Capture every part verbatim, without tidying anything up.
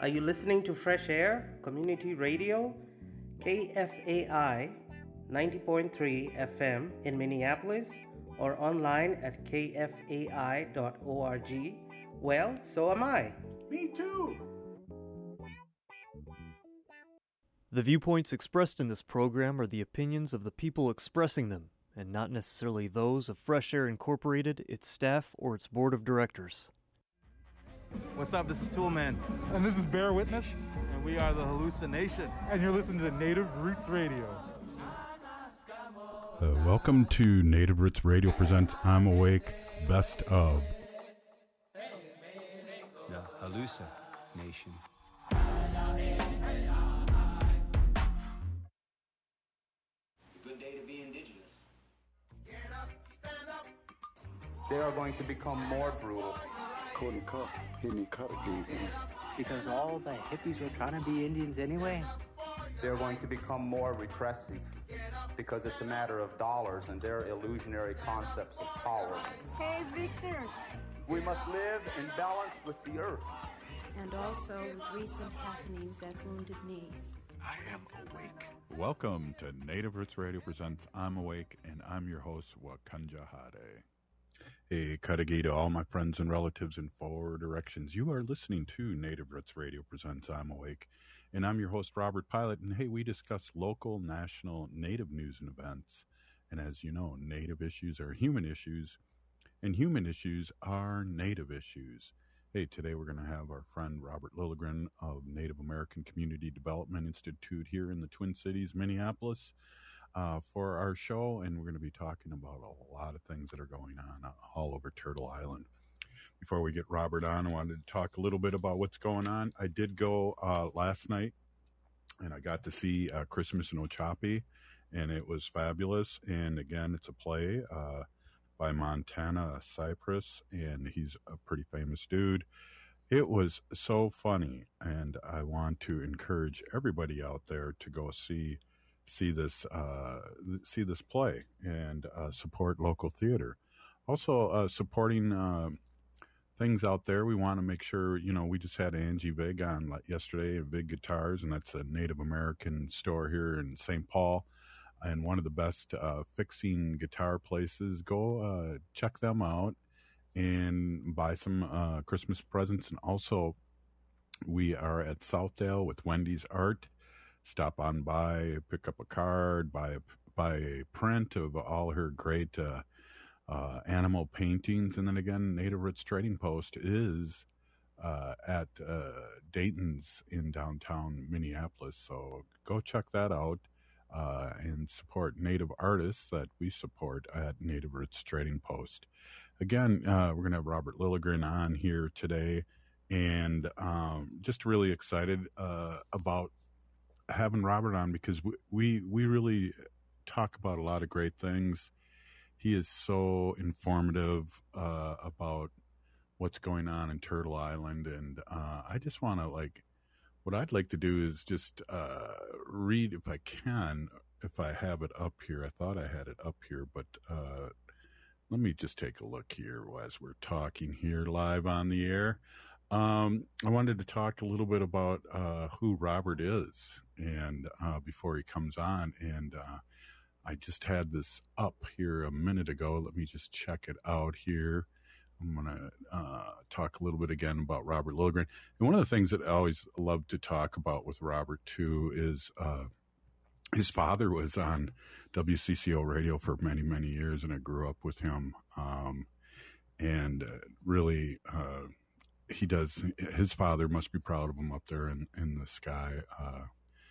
Are you listening to Fresh Air Community Radio, K F A I ninety point three F M in Minneapolis, or online at k f a i dot org? Well, so am I. Me too! The viewpoints expressed in this program are the opinions of the people expressing them, and not necessarily those of Fresh Air Incorporated, its staff, or its board of directors. What's up? This is Toolman. And this is Bear Witness. And we are the Hallucination. And you're listening to Native Roots Radio. Uh, welcome to Native Roots Radio presents I'm Awake Best Of. The Hallucination. It's a good day to be indigenous. Get up, stand up. They are going to become more brutal. Because all the hippies were trying to be Indians anyway. They're going to become more repressive because it's a matter of dollars and their illusionary concepts of power. Hey, Victor. We must live in balance with the earth. And also with recent happenings at Wounded Knee. I am awake. Welcome to Native Roots Radio presents I'm Awake, and I'm your host, Wakanja Hade. Hey, Kadagi to all my friends and relatives in four directions. You are listening to Native Roots Radio presents I'm Awake, and I'm your host, Robert Pilot. And hey, we discuss local, national, Native news and events. And as you know, Native issues are human issues, and human issues are Native issues. Hey, today we're going to have our friend Robert Lilligren of Native American Community Development Institute here in the Twin Cities, Minneapolis, uh, for our show. And we're going to be talking about a lot of things that are going on uh, all over Turtle Island. Before we get Robert on, I wanted to talk a little bit about what's going on. I did go uh, last night, and I got to see uh, Christmas in Ochopee, and it was fabulous. And again, it's a play uh by Montana Cypress, and he's a pretty famous dude. It was so funny, and I want to encourage everybody out there to go see see this uh, see this play and uh, support local theater. Also, uh, supporting uh, things out there. We want to make sure, you know, we just had Angie Vig on like yesterday at Vig Guitars, and that's a Native American store here in Saint Paul. And one of the best uh, fixing guitar places. Go uh, check them out and buy some uh, Christmas presents. And also, we are at Southdale with Wendy's Art. Stop on by, pick up a card, buy a, buy a print of all her great uh, uh, animal paintings. And then again, Native Roots Trading Post is uh, at uh, Dayton's in downtown Minneapolis. So go check that out. Uh, and support Native artists that we support at Native Roots Trading Post. Again, uh, we're going to have Robert Lilligren on here today, and um, just really excited uh, about having Robert on because we, we we really talk about a lot of great things. He is so informative uh, about what's going on in Turtle Island, and uh, I just want to like. What I'd like to do is just uh, read, if I can, if I have it up here. I thought I had it up here, but uh, let me just take a look here as we're talking here live on the air. Um, I wanted to talk a little bit about uh, who Robert is, and uh, before he comes on, and uh, I just had this up here a minute ago. Let me just check it out here. I'm going to uh, talk a little bit again about Robert Lilligren. And one of the things that I always love to talk about with Robert, too, is uh, his father was on W C C O radio for many, many years, and I grew up with him. Um, and uh, really, uh, he does, his father must be proud of him up there in, in the sky. Uh,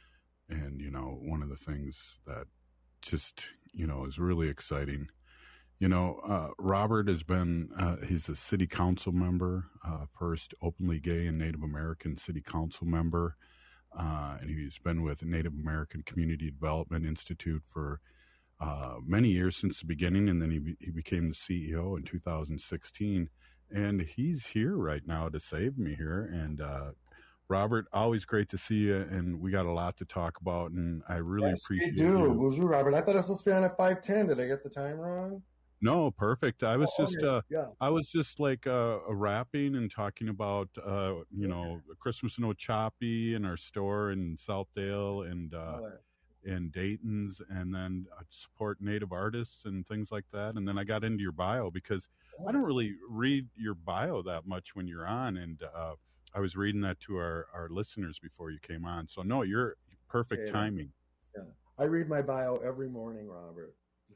and, you know, one of the things that just, you know, is really exciting. You know, uh, Robert has been, uh, he's a city council member, uh, first openly gay and Native American city council member. Uh, and he's been with the Native American Community Development Institute for uh, many years since the beginning. And then he, be, he became the C E O in two thousand sixteen. And he's here right now to save me here. And uh, Robert, always great to see you. And we got a lot to talk about. And I really yes, appreciate you. you. Bonjour, Robert. I thought I was supposed to be on at five ten. Did I get the time wrong? No, perfect. I was Oh, just, okay. uh, Yeah. I was just like uh, rapping and talking about, uh, you know, Christmas in Ochapi and our store in Southdale and uh, Oh, and Dayton's, and then I support Native artists and things like that. And then I got into your bio because I don't really read your bio that much when you're on, and uh, I was reading that to our our listeners before you came on. So no, you're perfect Okay. timing. Yeah. I read my bio every morning, Robert.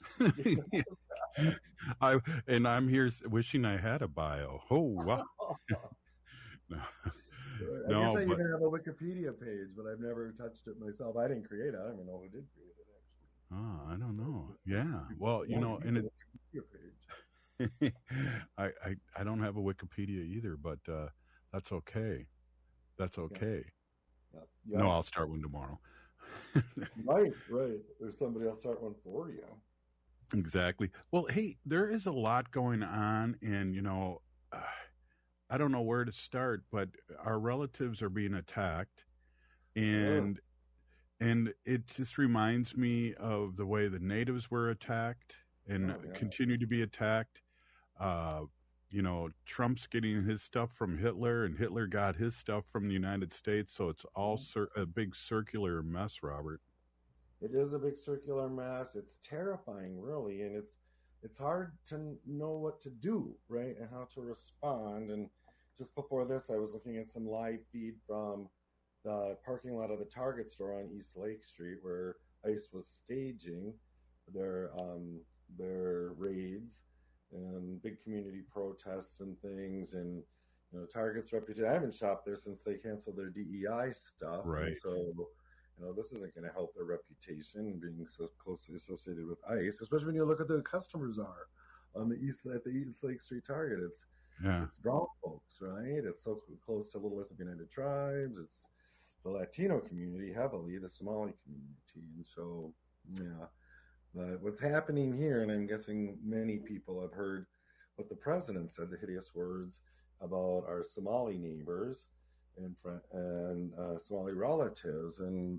I and I'm here wishing I had a bio. Oh wow! no, I no, guess I but, even have a Wikipedia page, but I've never touched it myself. I didn't create it. I don't even know who did create it. Actually, oh, I don't know. Yeah, well, you know, and it. Wikipedia page. I, I I don't have a Wikipedia either, but uh, that's okay. That's okay. Yeah. Yeah. No, I'll start one tomorrow. Right, right. There's somebody else start one for you. Exactly. Well, hey, there is a lot going on, and you know, uh, I don't know where to start, but our relatives are being attacked, and oh. and it just reminds me of the way the natives were attacked and oh, yeah. continue to be attacked. Uh, you know, Trump's getting his stuff from Hitler, and Hitler got his stuff from the United States, so it's all cir- a big circular mess, Robert. It is a big circular mess. It's terrifying, really, and it's it's hard to know what to do, right, and how to respond. And just before this, I was looking at some live feed from the parking lot of the Target store on East Lake Street, where ICE was staging their um, their raids and big community protests and things. And you know, Target's reputation. I haven't shopped there since they canceled their D E I stuff, right? And so. You know, this isn't going to help their reputation being so closely associated with ICE, especially when you look at the customers are on the east at the East Lake Street Target. It's yeah. it's brown folks, right? It's so close to Little Ethiopian United Tribes. It's the Latino community heavily, the Somali community, and so yeah. But what's happening here, and I'm guessing many people have heard what the president said, the hideous words about our Somali neighbors. And, and uh, Somali relatives, and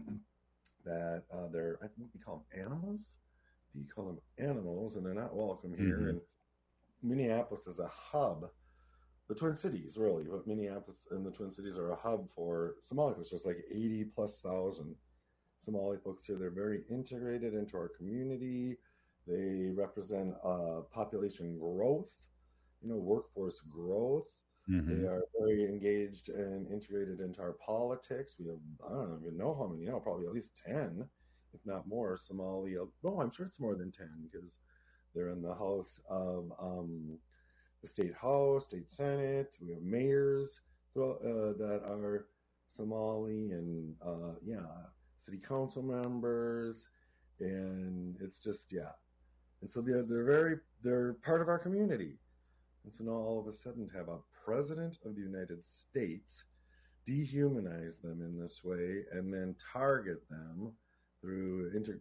that uh, they're, I think we call them animals. Do you call them animals? And they're not welcome here. Mm-hmm. And Minneapolis is a hub, the Twin Cities, really, but Minneapolis and the Twin Cities are a hub for Somali folks. There's like eighty plus thousand Somali folks here. They're very integrated into our community. They represent uh, population growth, you know, workforce growth. Mm-hmm. They are very engaged and integrated into our politics. We have, I don't even know how many now, probably at least ten, if not more, Somali. No, I'm sure it's more than ten because they're in the House of, um, the State House, State Senate. We have mayors uh, that are Somali and, uh, yeah, city council members. And it's just, yeah. And so they're, they're very, they're part of our community. And so now all of a sudden to have a president of the United States dehumanize them in this way and then target them through inter,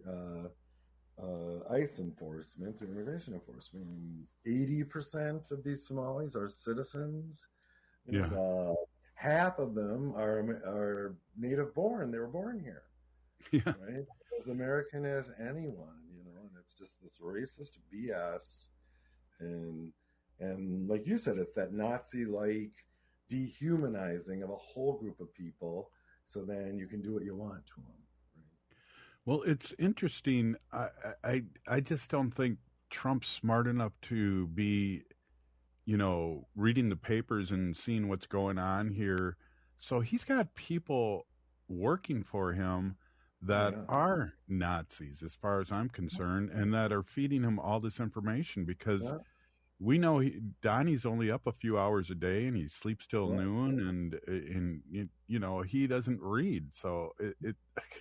uh, uh, ICE enforcement, through immigration enforcement. eighty percent of these Somalis are citizens. Yeah. And, uh, half of them are are native born. They were born here. Yeah. Right? As American as anyone, you know, and it's just this racist B S. And And like you said, it's that Nazi-like dehumanizing of a whole group of people so then you can do what you want to them. Right? Well, it's interesting. I, I, I just don't think Trump's smart enough to be, you know, reading the papers and seeing what's going on here. So he's got people working for him that Yeah. are Nazis, as far as I'm concerned, and that are feeding him all this information because Yeah. we know he, Donnie's only up a few hours a day and he sleeps till Right. noon, and and you know he doesn't read. So it, it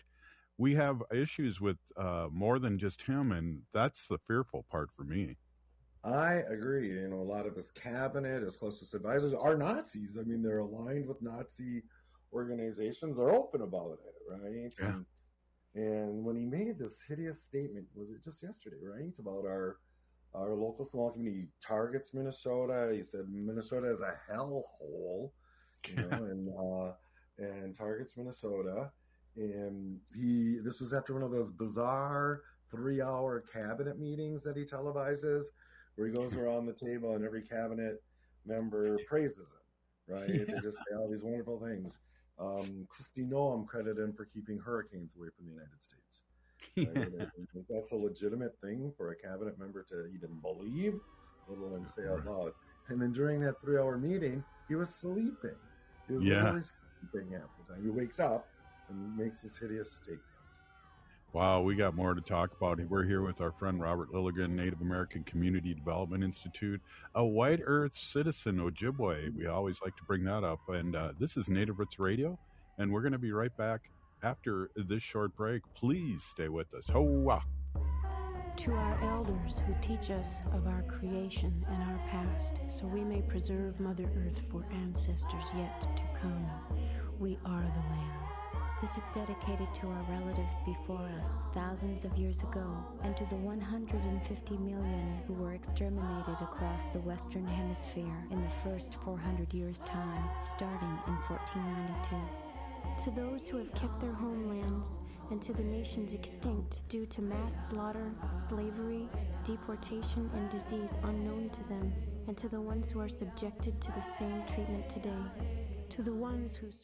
we have issues with uh, more than just him, and that's the fearful part for me. I agree. You know, a lot of his cabinet, his closest advisors are Nazis. I mean, they're aligned with Nazi organizations. They're open about it, right? Yeah. And, and when he made this hideous statement, was it just yesterday, right, about our our local Somali community targets Minnesota? He said Minnesota is a hellhole, you know, and uh, and targets Minnesota. And he this was after one of those bizarre three-hour cabinet meetings that he televises, where he goes around the table and every cabinet member praises him, right? Yeah. They just say all these wonderful things. Um, Kristi Noem credited him for keeping hurricanes away from the United States. Right? Yeah. That's a legitimate thing for a cabinet member to even believe, let alone say out loud. And then during that three-hour meeting, he was sleeping. He was yeah. literally sleeping half the time. He wakes up and makes this hideous statement. Wow, we got more to talk about. We're here with our friend Robert Lilligren, Native American Community Development Institute, a White Earth citizen, Ojibwe. We always like to bring that up. And uh, this is Native Roots Radio, and we're going to be right back after this short break. Please stay with us. Hoa! To our elders who teach us of our creation and our past, so we may preserve Mother Earth for ancestors yet to come, we are the land. This is dedicated to our relatives before us, thousands of years ago, and to the one hundred fifty million who were exterminated across the Western Hemisphere in the first four hundred years' time, starting in fourteen ninety-two. To those who have kept their homelands, and to the nations extinct due to mass slaughter, slavery, deportation, and disease unknown to them, and to the ones who are subjected to the same treatment today, to the ones who...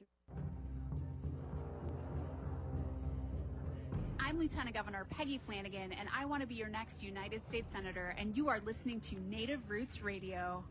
I'm Lieutenant Governor Peggy Flanagan, and I want to be your next United States Senator, and you are listening to Native Roots Radio.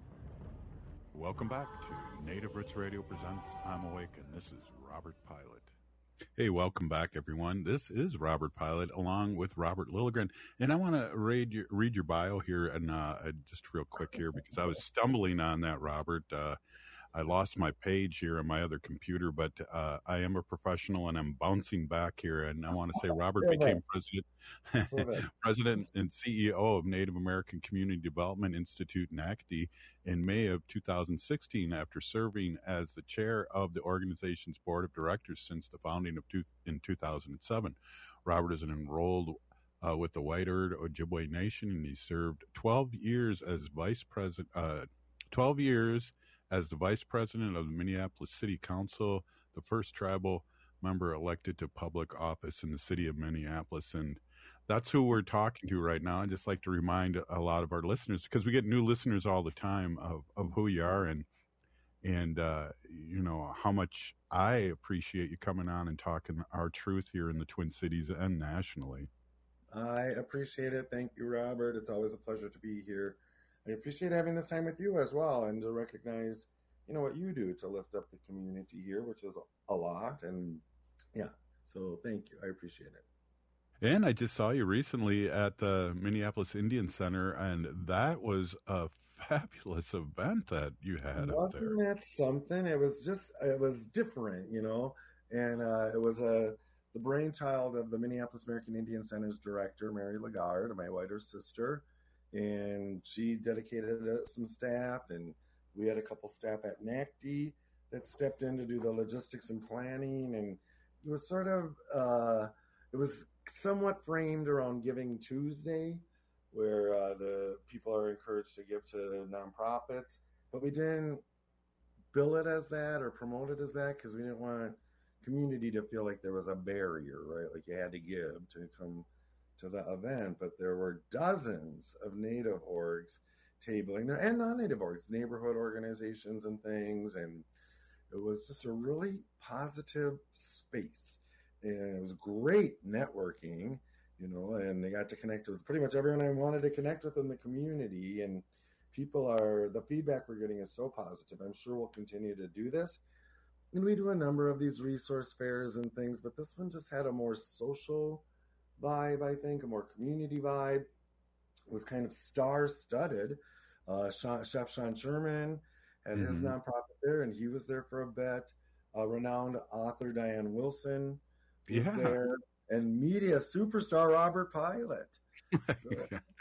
Welcome back to Native Roots Radio presents I'm Awake, and this is Robert Pilot. Hey, welcome back, everyone. This is Robert Pilot, along with Robert Lilligren, and I want to read your, read your bio here, and uh, just real quick here, because I was stumbling on that, Robert. Uh, I lost my page here on my other computer, but uh, I am a professional, and I'm bouncing back here. And I want to say Robert became president, president and C E O of Native American Community Development Institute, N A C D, in May of two thousand sixteen, after serving as the chair of the organization's board of directors since the founding of two, in two thousand seven. Robert is an enrolled uh, with the White Earth Ojibwe Nation, and he served twelve years as vice president. Uh, twelve years. As the vice president of the Minneapolis City Council, the first tribal member elected to public office in the city of Minneapolis. And that's who we're talking to right now. I'd just like to remind a lot of our listeners, because we get new listeners all the time, of, of who you are and, and uh, you know, how much I appreciate you coming on and talking our truth here in the Twin Cities and nationally. I appreciate it. Thank you, Robert. It's always a pleasure to be here. I appreciate having this time with you as well, and to recognize, you know, what you do to lift up the community here, which is a lot. And yeah, so thank you. I appreciate it. And I just saw you recently at the Minneapolis Indian Center, and that was a fabulous event that you had. Wasn't up there. that something? It was just, it was different, you know, and uh, it was a, the brainchild of the Minneapolis American Indian Center's director, Mary Lagarde, my whiter sister. And she dedicated uh, some staff, and we had a couple staff at N A C D that stepped in to do the logistics and planning. And it was sort of, uh, it was somewhat framed around Giving Tuesday, where uh, the people are encouraged to give to nonprofits. But we didn't bill it as that or promote it as that, because we didn't want community to feel like there was a barrier, right? Like you had to give to come to the event. But there were dozens of Native orgs tabling there, and non-Native orgs, neighborhood organizations and things, and it was just a really positive space, and it was great networking, you know, and they got to connect with pretty much everyone I wanted to connect with in the community, and people are, the feedback we're getting is so positive. I'm sure we'll continue to do this, and we do a number of these resource fairs and things, but this one just had a more social vibe, I think, a more community vibe. It was kind of star-studded. Uh, Sean, Chef Sean Sherman had mm-hmm. his nonprofit there, and he was there for a bit. Uh, renowned author Diane Wilson was yeah. there, and media superstar Robert Pilot. So,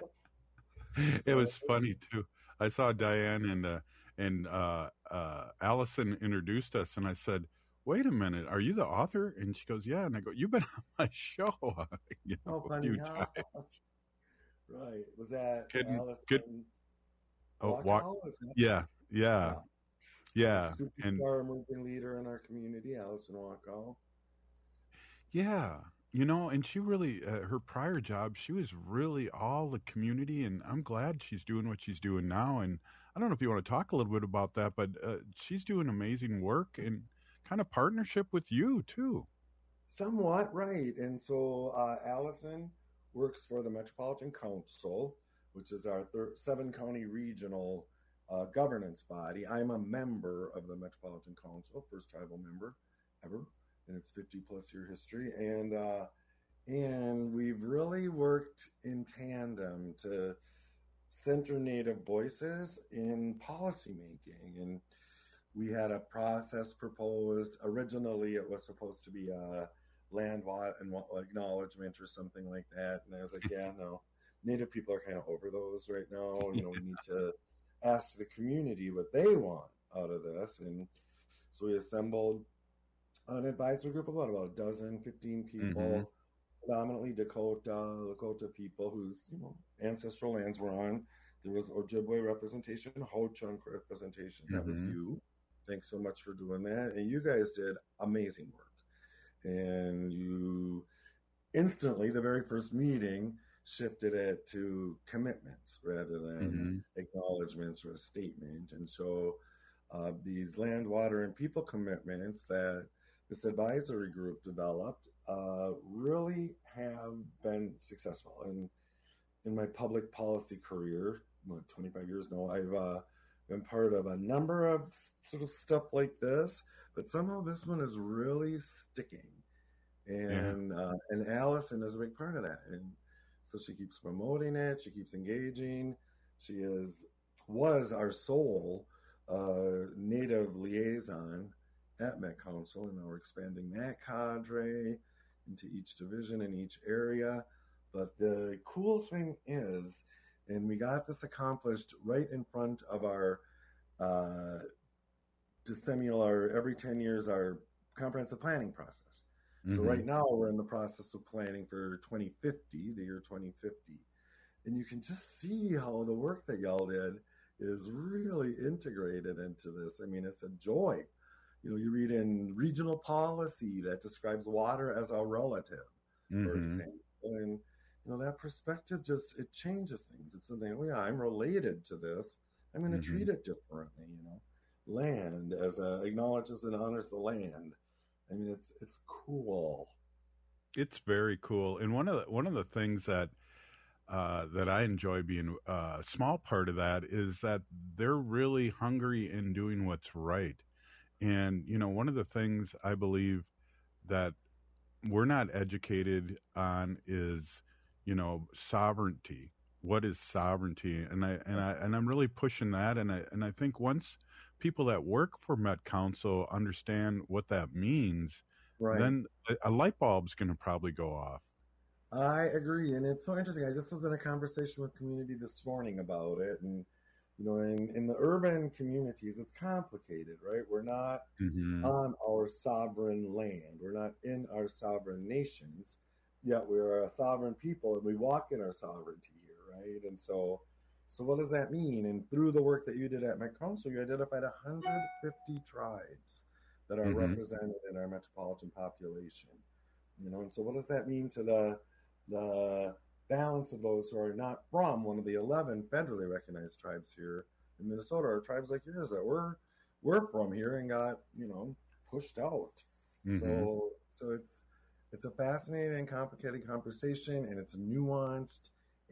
it so, was funny too. I saw Diane and uh, and uh, uh, Allison introduced us, and I said, wait a minute, are you the author? And she goes, yeah. And I go, you've been on my show you know, oh, a few how? times. Right. Was that Good, Allison? Good. Oh, walk, yeah, yeah, yeah. Superstar and movement leader in our community, Allison Walkow. Yeah, You know, and she really, uh, her prior job, she was really all the community, and I'm glad she's doing what she's doing now. And I don't know if you want to talk a little bit about that, but uh, she's doing amazing work and kind of partnership with you, too. Somewhat, right. And so uh, Allison works for the Metropolitan Council, which is our thir- seven-county regional uh, governance body. I'm a member of the Metropolitan Council, first tribal member ever in its fifty-plus year history. And uh, and we've really worked in tandem to center Native voices in policymaking. And we had a process proposed. Originally, it was supposed to be a land water and acknowledgement or something like that. And I was like, yeah, no, Native people are kind of over those right now. You know, we need to ask the community what they want out of this. And so we assembled an advisory group of about, about a dozen, fifteen people, mm-hmm. predominantly Dakota, Lakota people whose, you know, ancestral lands were on. There was Ojibwe representation, Ho-Chunk representation. That mm-hmm. was you. Thanks so much for doing that. And you guys did amazing work. And you instantly, the very first meeting, shifted it to commitments rather than mm-hmm. acknowledgments or a statement. And so uh, these land, water, and people commitments that this advisory group developed uh, really have been successful. And in my public policy career, what, twenty-five years now, I've uh, been part of a number of sort of stuff like this, but somehow this one is really sticking. And yeah. uh, and Allison is a big part of that. And so she keeps promoting it. She keeps engaging. She is was our sole uh, Native liaison at Met Council, and now we're expanding that cadre into each division in each area. But the cool thing is, and we got this accomplished right in front of our uh, decennial, our every ten years, our comprehensive planning process. So right now we're in the process of planning for twenty fifty, the year twenty fifty. And you can just see how the work that y'all did is really integrated into this. I mean, it's a joy. You know, you read in regional policy that describes water as a relative, mm-hmm. for example. And, you know, that perspective just, it changes things. It's something, oh yeah, I'm related to this. I'm going to mm-hmm. treat it differently, you know. Land as a, acknowledges and honors the land. I mean, it's it's cool. It's very cool, and one of the, one of the things that uh, that I enjoy being a small part of that is that they're really hungry in doing what's right. And you know, one of the things I believe that we're not educated on is, you know, sovereignty. What is sovereignty? And I and I and I'm really pushing that. And I and I think once people that work for Met Council understand what that means, right. then a, a light bulb's going to probably go off. I agree. And it's so interesting. I just was in a conversation with community this morning about it. And, you know, in, in the urban communities, it's complicated, right? We're not mm-hmm. on our sovereign land. We're not in our sovereign nations, yet we're a sovereign people and we walk in our sovereignty here, right? And so So what does that mean? And through the work that you did at Met Council, you identified one hundred fifty tribes that are mm-hmm. represented in our metropolitan population. You know, and so what does that mean to the the balance of those who are not from one of the eleven federally recognized tribes here in Minnesota, or tribes like yours that we're we're from here and got, you know, pushed out. Mm-hmm. So so it's it's a fascinating and complicated conversation, and it's nuanced.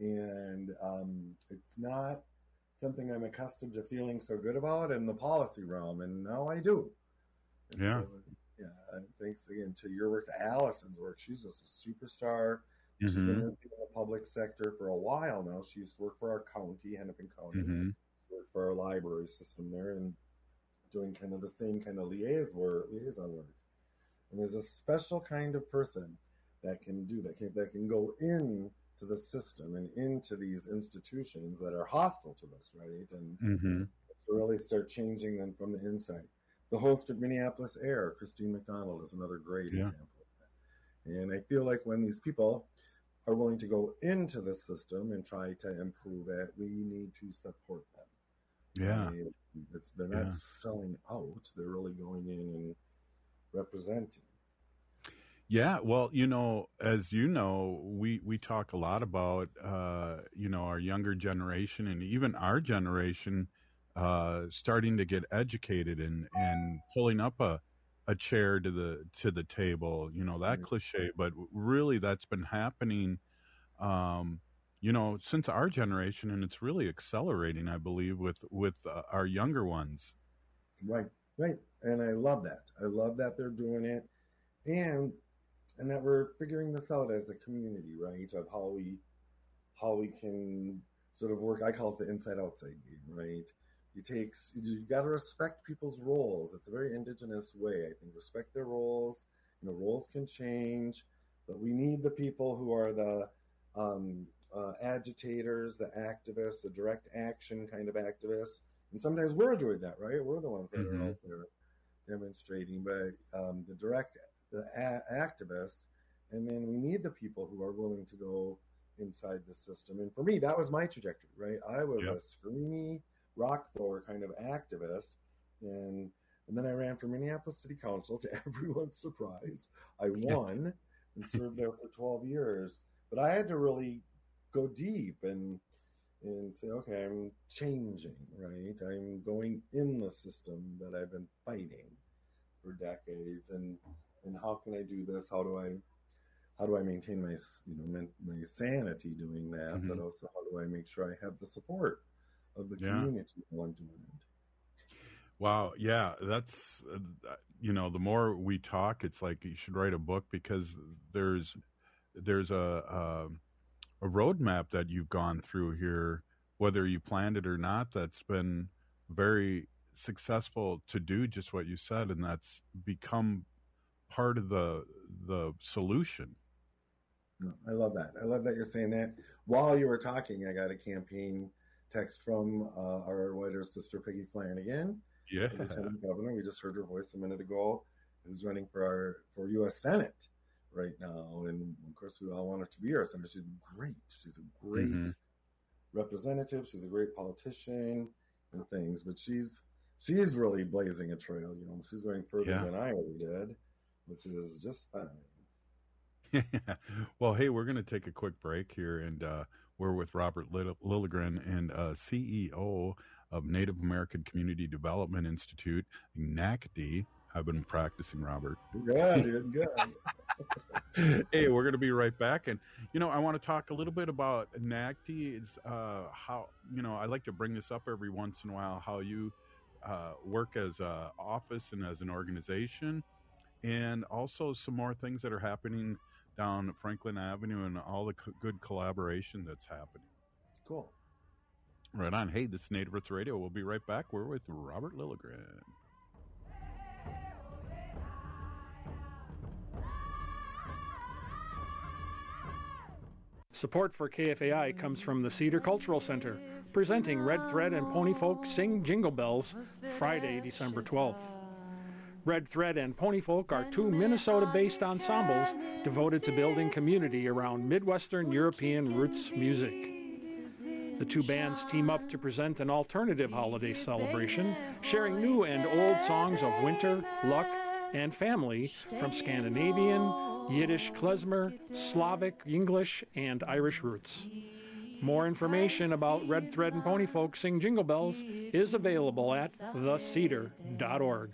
And um, it's not something I'm accustomed to feeling so good about in the policy realm, and now I do. And yeah. So, yeah. Thanks again to your work, to Allison's work. She's just a superstar. Mm-hmm. She's been working in the public sector for a while now. She used to work for our county, Hennepin County. Mm-hmm. She worked for our library system there and doing kind of the same kind of liaison work. Liaison work. And there's a special kind of person that can do that, can, that can go in to the system and into these institutions that are hostile to us, right? And mm-hmm. to really start changing them from the inside. The host of Minneapolis Air, Christine McDonald, is another great yeah. example of that. And I feel like when these people are willing to go into the system and try to improve it, we need to support them. Yeah. I mean, it's, they're not yeah. selling out. They're really going in and representing. Yeah, well, you know, as you know, we, we talk a lot about, uh, you know, our younger generation and even our generation uh, starting to get educated and, and pulling up a, a chair to the to the table, you know, that cliche, but really that's been happening, um, you know, since our generation, and it's really accelerating, I believe, with, with uh, our younger ones. Right, right. And I love that. I love that they're doing it. And and that we're figuring this out as a community, right? Of how we how we can sort of work. I call it the inside outside game, right? It takes you got to respect people's roles. It's a very indigenous way, I think. Respect their roles. You know, roles can change, but we need the people who are the um, uh, agitators, the activists, the direct action kind of activists. And sometimes we're doing that, right? We're the ones that mm-hmm. are out there demonstrating, but um, the direct the a- activists, and then we need the people who are willing to go inside the system. And for me, that was my trajectory, right? I was yep. a screamy rock thrower kind of activist, and and then I ran for Minneapolis City Council. To everyone's surprise, I won and served there for twelve years. But I had to really go deep and and say, okay, I'm changing, right? I'm going in the system that I've been fighting for decades, and and how can I do this? How do I how do I maintain my you know my sanity doing that? Mm-hmm. But also, how do I make sure I have the support of the community yeah. while I'm doing it? Wow, yeah, that's uh, you know, the more we talk, it's like you should write a book, because there's there's a a, a roadmap that you've gone through here, whether you planned it or not, that's been very successful to do just what you said, and that's become part of the the solution. No, I love that. I love that you're saying that. While you were talking, I got a campaign text from uh, our whiter sister, Peggy Flanagan, yeah, Lieutenant Governor. We just heard her voice a minute ago. Who's running for our for U S Senate right now, and of course, we all want her to be our senator. She's great. She's a great mm-hmm. representative. She's a great politician and things, but she's she's really blazing a trail. You know, she's going further yeah. than I ever did, which is just fine. Well, hey, we're going to take a quick break here, and uh, we're with Robert Lilligren, and uh, C E O of Native American Community Development Institute, N A C D. I've been practicing, Robert. Yeah, dude, good. Hey, we're going to be right back, and you know, I want to talk a little bit about N A C D. Is uh, how you know I like to bring this up every once in a while. How you uh, work as an office and as an organization, and also some more things that are happening down Franklin Avenue and all the co- good collaboration that's happening. Cool. Right on. Hey, this is Native Roots Radio. We'll be right back. We're with Robert Lilligren. Support for K F A I comes from the Cedar Cultural Center, presenting Red Thread and Pony Folk Sing Jingle Bells, Friday, December twelfth. Red Thread and Pony Folk are two Minnesota-based ensembles devoted to building community around Midwestern European roots music. The two bands team up to present an alternative holiday celebration, sharing new and old songs of winter, luck, and family from Scandinavian, Yiddish, klezmer, Slavic, English, and Irish roots. More information about Red Thread and Pony Folk Sing Jingle Bells is available at the cedar dot org.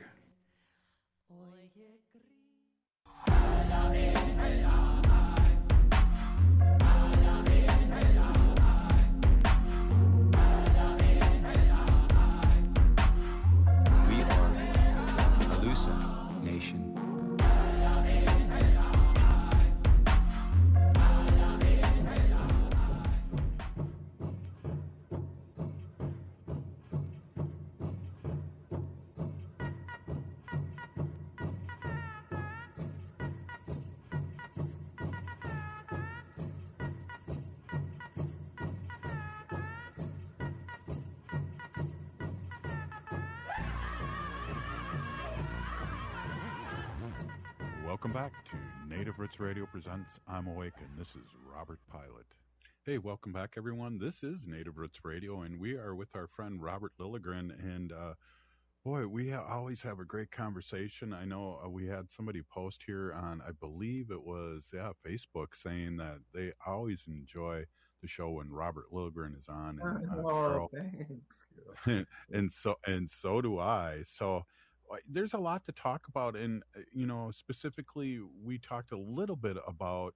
Welcome back to Native Roots Radio presents I'm Awake, and this is Robert Pilot. Hey, welcome back, everyone. This is Native Roots Radio, and we are with our friend Robert Lilligren, and uh, Boy, we ha- always have a great conversation. I know uh, we had somebody post here on, I believe it was, yeah, Facebook, saying that they always enjoy the show when Robert Lilligren is on. And, uh, Oh, Carl, thanks. and so and so do I. So uh, there's a lot to talk about, and uh, you know, specifically, we talked a little bit about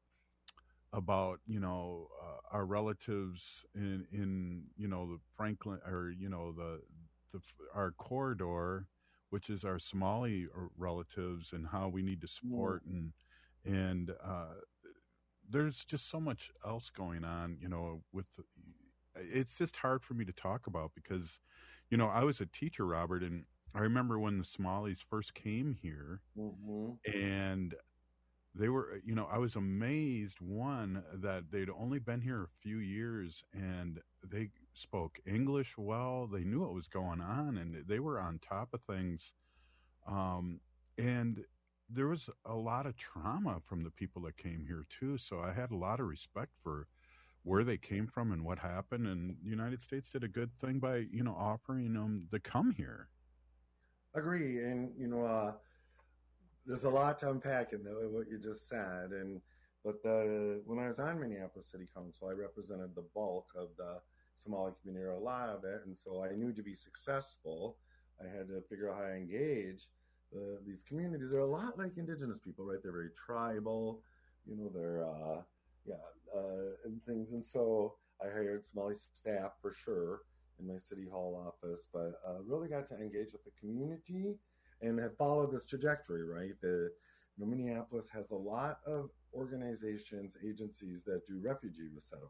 about you know uh, our relatives in in you know the Franklin, or you know the the our corridor, which is our Somali relatives, and how we need to support Yeah. and and uh, there's just so much else going on, you know, with it's just hard for me to talk about because, you know, I was a teacher, Robert, and I remember when the Somalis first came here, Mm-hmm. and they were, you know, I was amazed, one, that they'd only been here a few years and they spoke English well. They knew what was going on and they were on top of things. Um, and there was a lot of trauma from the people that came here too. So I had a lot of respect for where they came from and what happened. And the United States did a good thing by, you know, offering them to come here. Agree. And, you know, uh, there's a lot to unpack in the, what you just said. And, but the, when I was on Minneapolis City Council, I represented the bulk of the Somali community, or a lot of it. And so I knew to be successful, I had to figure out how to engage the, these communities. They're a lot like indigenous people, right? They're very tribal, you know, they're, uh, yeah, uh, and things. And so I hired Somali staff for sure in my city hall office, but uh, really got to engage with the community and have followed this trajectory, right? The you know, Minneapolis has a lot of organizations, agencies that do refugee resettlement.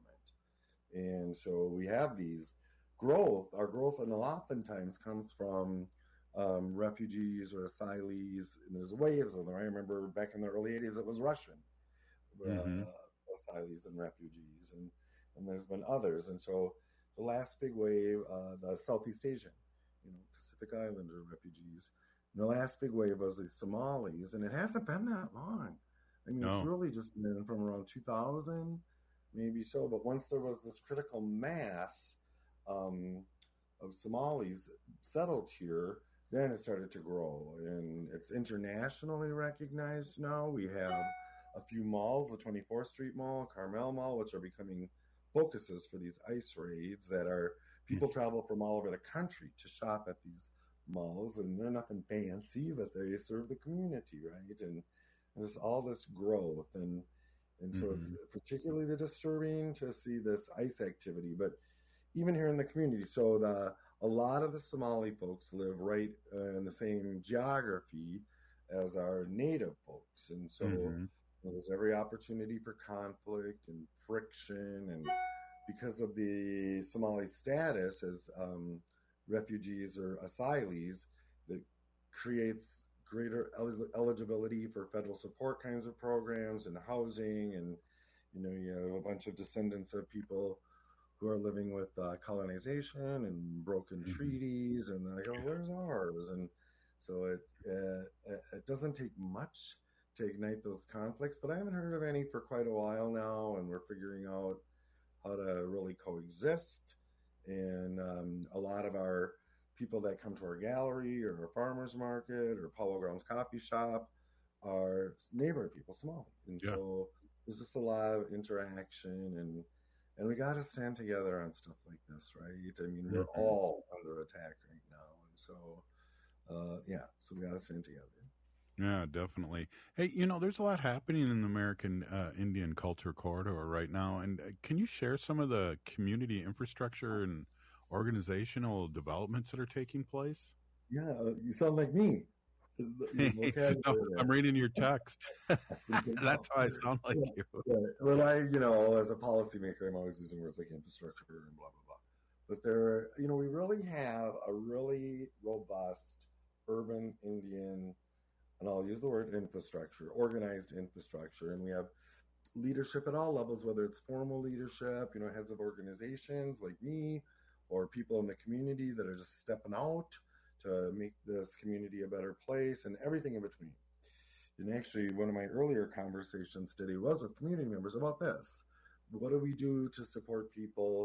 And so we have these growth, our growth, and oftentimes comes from um, refugees or asylees. And there's waves of them. I remember back in the early eighties, it was Russian mm-hmm. uh, asylees and refugees. And, and there's been others. And so the last big wave, uh, the Southeast Asian, you know, Pacific Islander refugees. And the last big wave was the Somalis, and it hasn't been that long. I mean, no. It's really just been from around two thousand, maybe so. But once there was this critical mass um, of Somalis settled here, then it started to grow. And it's internationally recognized now. We have a few malls, the twenty-fourth Street Mall, Carmel Mall, which are becoming focuses for these ICE raids that are, people travel from all over the country to shop at these malls, and they're nothing fancy, but they serve the community, right? And there's all this growth, and and so mm-hmm. it's particularly disturbing to see this ICE activity, but even here in the community. So the a lot of the Somali folks live right uh, in the same geography as our native folks, and so mm-hmm. well, there's every opportunity for conflict and friction, and because of the Somali status as um, refugees or asylees, that creates greater el- eligibility for federal support kinds of programs and housing. And, you know, you have a bunch of descendants of people who are living with uh, colonization and broken mm-hmm. treaties, and they're like, oh, where's ours? And so it, uh, it doesn't take much to ignite those conflicts, but I haven't heard of any for quite a while now, and we're figuring out how to really coexist. And um, a lot of our people that come to our gallery or our farmer's market or Powell Grounds coffee shop are neighbor people, Somali. And yeah. so there's just a lot of interaction, and and we got to stand together on stuff like this, right? I mean, we're mm-hmm. all under attack right now. And so, uh, yeah, so we got to stand together. Yeah, definitely. Hey, you know, there's a lot happening in the American uh, Indian Culture Corridor right now. And uh, can you share some of the community infrastructure and organizational developments that are taking place? Yeah, you sound like me. No, I'm reading your text. That's how I sound like yeah, you. Yeah. Well, I, you know, as a policymaker, I'm always using words like infrastructure and blah, blah, blah. But there, you know, we really have a really robust urban Indian, and I'll use the word infrastructure, organized infrastructure. And we have leadership at all levels, whether it's formal leadership, you know, heads of organizations like me, or people in the community that are just stepping out to make this community a better place, and everything in between. And actually, one of my earlier conversations today was with community members about this. What do we do to support people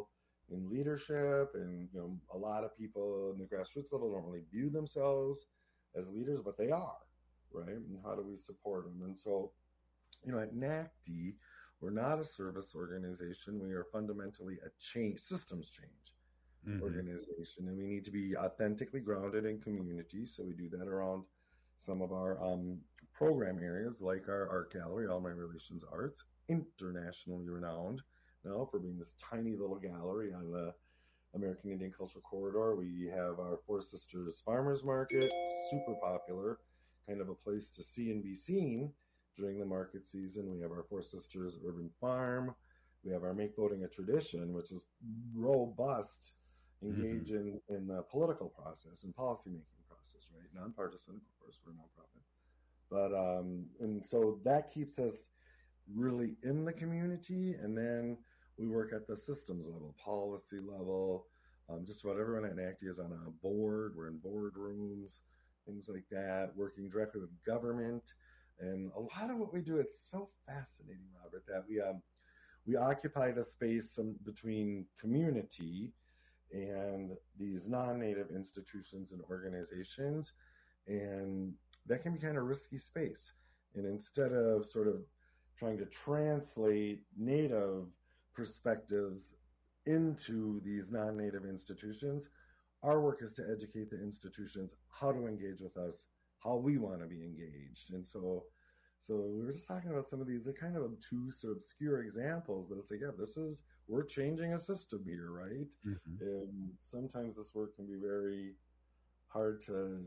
in leadership, and you know, a lot of people in the grassroots level don't really view themselves as leaders, but they are, right? And how do we support them? And so, you know, at N A C D, we're not a service organization. We are fundamentally a change, systems change mm-hmm. organization, and we need to be authentically grounded in community. So we do that around some of our um, program areas, like our art gallery, All My Relations Arts, internationally renowned now for being this tiny little gallery on the American Indian Cultural Corridor. We have our Four Sisters Farmers Market, super popular, kind of a place to see and be seen during the market season. We have our Four Sisters Urban Farm. We have our Make Voting a Tradition, which is robust, engage mm-hmm. in, in the political process and policymaking process, right? Nonpartisan, of course, we're a nonprofit. But, um, and so that keeps us really in the community. And then we work at the systems level, policy level, um, just about everyone at N A C D is on a board. We're in boardrooms, things like that, working directly with government. And a lot of what we do, it's so fascinating, Robert, that we um, we occupy the space um, between community and these non-native institutions and organizations. And that can be kind of risky space. And instead of sort of trying to translate native perspectives into these non-native institutions, our work is to educate the institutions how to engage with us, how we want to be engaged. And so so we were just talking about some of these, they're kind of obtuse or obscure examples, but it's like, yeah, this is, we're changing a system here, right? Mm-hmm. And sometimes this work can be very hard to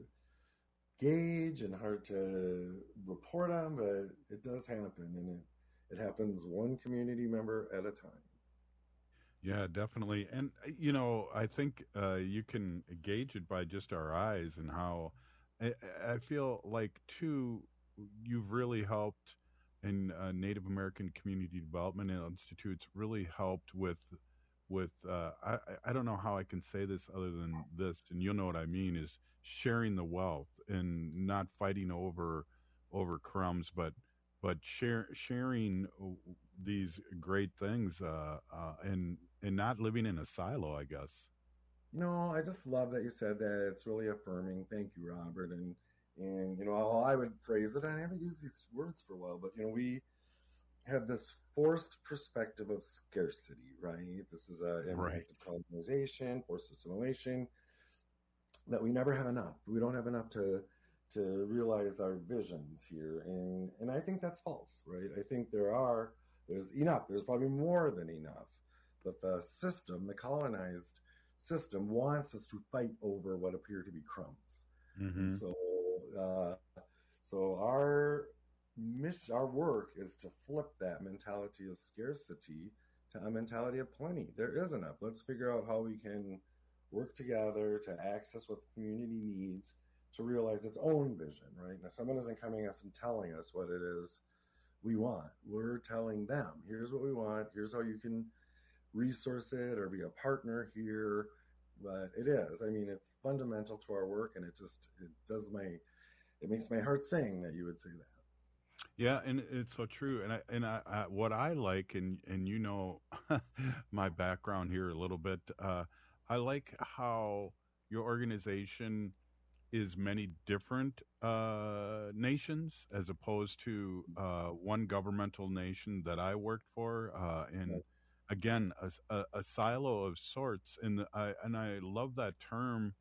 gauge and hard to report on, but it does happen, and it, it happens one community member at a time. Yeah, definitely. And, you know, I think uh, you can gauge it by just our eyes and how I, I feel like, too, you've really helped, and uh, Native American Community Development Institutes really helped with, with uh, I, I don't know how I can say this other than this, and you'll know what I mean, is sharing the wealth and not fighting over over crumbs, but but share, sharing these great things uh, uh, and and not living in a silo, I guess. No, I just love that you said that. It's really affirming. Thank you, Robert. And and you know how I would phrase it, I haven't used these words for a while, but you know, we have this forced perspective of scarcity, right? This is a impact right. of colonization, forced assimilation, that we never have enough. We don't have enough to to realize our visions here. And and I think that's false, right? I think there are, there's enough. There's probably more than enough. But the system, the colonized system, wants us to fight over what appear to be crumbs. Mm-hmm. So uh, so our mission, our work is to flip that mentality of scarcity to a mentality of plenty. There is enough. Let's figure out how we can work together to access what the community needs to realize its own vision, right? Now, someone isn't coming us and telling us what it is we want. We're telling them, here's what we want, here's how you can resource it or be a partner here. But it is, I mean, it's fundamental to our work, and it just, it does my, it makes my heart sing that you would say that. Yeah, and it's so true. And I, and I, I what I like, and, and you know, my background here a little bit, uh, I like how your organization is many different uh, nations as opposed to uh, one governmental nation that I worked for. Uh, and again, a, a, a silo of sorts. And the, I and I love that term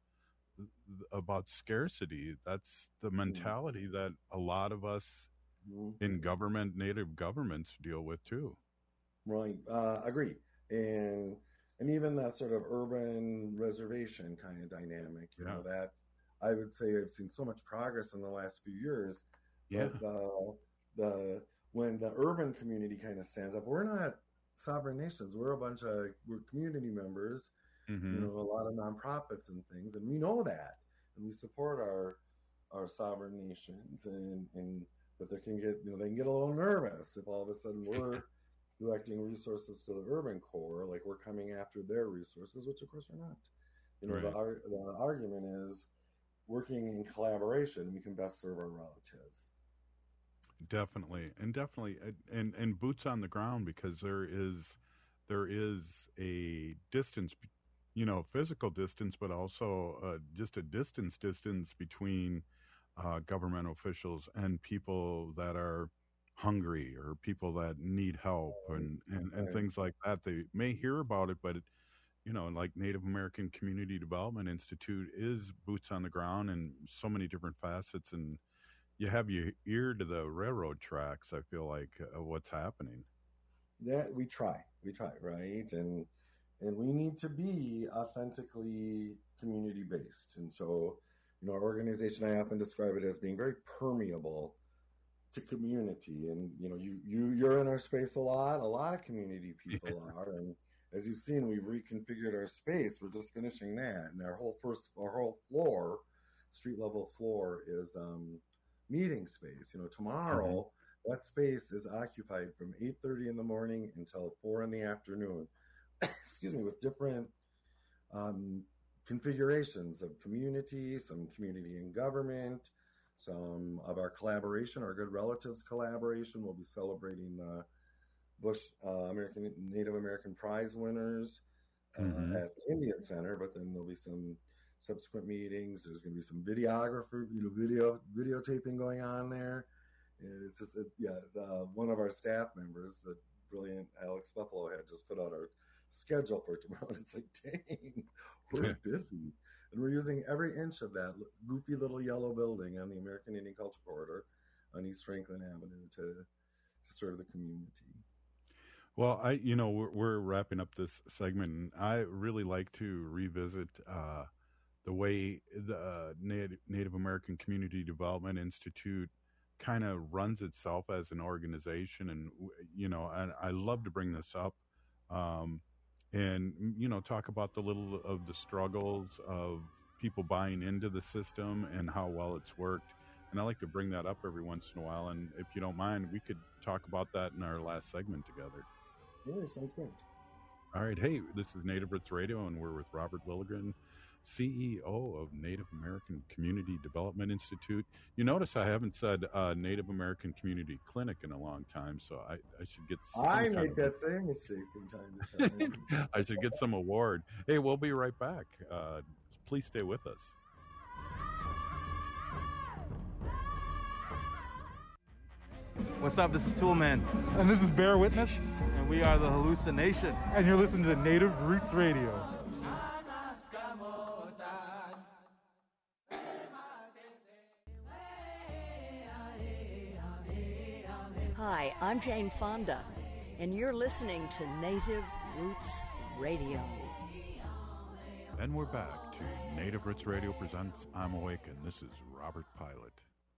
about scarcity. That's the mentality that a lot of us in government, native governments deal with too. Right. Uh, agree. And and even that sort of urban reservation kind of dynamic, you yeah. know, that I would say I've seen so much progress in the last few years. Yeah. The, the when the urban community kind of stands up, we're not sovereign nations. We're a bunch of we're community members. Mm-hmm. You know, a lot of nonprofits and things, and we know that, and we support our our sovereign nations. And and but they can get you know they can get a little nervous if all of a sudden we're directing resources to the urban core, like we're coming after their resources, which of course we're not. You know, right. the, the argument is working in collaboration, we can best serve our relatives. Definitely, and definitely, and and boots on the ground, because there is there is a distance, you know, physical distance, but also uh, just a distance distance between uh, government officials and people that are hungry or people that need help and, and, and Right. things like that. They may hear about it, but, it, you know, like Native American Community Development Institute is boots on the ground in so many different facets. And you have your ear to the railroad tracks, I feel like, uh, what's happening. That we try, we try, right? And and we need to be authentically community based. And so, you know, our organization, I often describe it as being very permeable to community. And you know, you you you're in our space a lot. A lot of community people are. And as you've seen, we've reconfigured our space. We're just finishing that, and our whole first, our whole floor, street level floor, is um, meeting space. You know, tomorrow. Mm-hmm. That space is occupied from eight thirty in the morning until four in the afternoon, excuse me, with different um, configurations of community, some community and government, some of our collaboration, our Good Relatives collaboration. We'll be celebrating the Bush uh, American Native American Prize winners uh, Mm-hmm. at the Indian Center, but then there'll be some subsequent meetings. There's going to be some videographer, you know, video videotaping going on there. And it's just, it, yeah, the, one of our staff members, the brilliant Alex Buffalo, had just put out our schedule for tomorrow. And it's like, dang, we're busy. And we're using every inch of that goofy little yellow building on the American Indian Culture Corridor on East Franklin Avenue to, to serve the community. Well, I, you know, we're, we're wrapping up this segment, and I really like to revisit uh, the way the uh, Native, Native American Community Development Institute kind of runs itself as an organization. And, you know, and I love to bring this up um, and, you know, talk about the little of the struggles of people buying into the system and how well it's worked. And I like to bring that up every once in a while. And if you don't mind, we could talk about that in our last segment together. Yeah, sounds good. All right. Hey, this is Native Roots Radio, and we're with Robert Lilligren, C E O of Native American Community Development Institute. You notice I haven't said uh, Native American Community Clinic in a long time, so I, I should get some I kind make of, that same mistake from time to time. I should get some award. Hey, we'll be right back. Uh, please stay with us. What's up? This is Toolman. And this is Bear Witness. And we are the Hallucination. And you're listening to Native Roots Radio. Hi, I'm Jane Fonda, and you're listening to Native Roots Radio. And we're back to Native Roots Radio presents I'm Awake, and this is Robert Pilot.